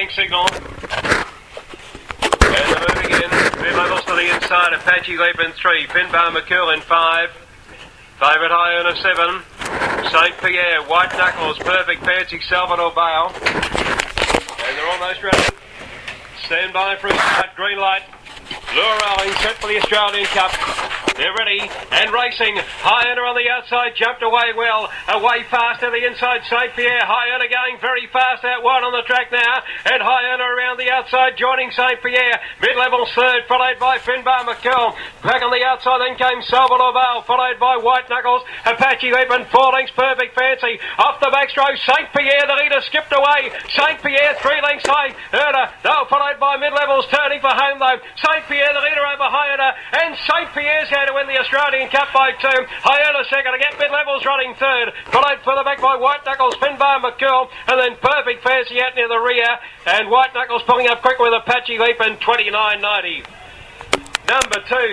starting signal. And they're moving in. Mid-levels to the inside. Apache Leap in 3. Finbar McCool in 5. Favourite High Earner 7. St. Pierre, White Knuckles, Perfect Fancy, Salvador Bale. And they're almost ready. Stand by for a start. Green light. Lure rolling, set for the Australian Cup. They're ready and racing. High Earner on the outside, jumped away well. Away fast to the inside, St. Pierre. High Earner going very fast out wide on the track now. And High Earner around the outside, joining St. Pierre. Mid-level third, followed by Finbar McCool. Back on the outside, then came Salvador Bale, followed by White Knuckles. Apache Leap and 4 lengths, Perfect Fancy. Off the backstroke, St. Pierre, the leader, skipped away. St. Pierre, 3 lengths high. Earner, now followed by mid-levels, turning for home though. St. Pierre, the leader over High Earner. And St. Pierre's going to win the Australian Cup by 2. High Earner second, again mid-levels running third. Followed further back by White Knuckles, Finbar McCool, and then Perfect Fancy out near the rear. And White Knuckles pulling up quick with Apache Leap and 29.90. Number 2.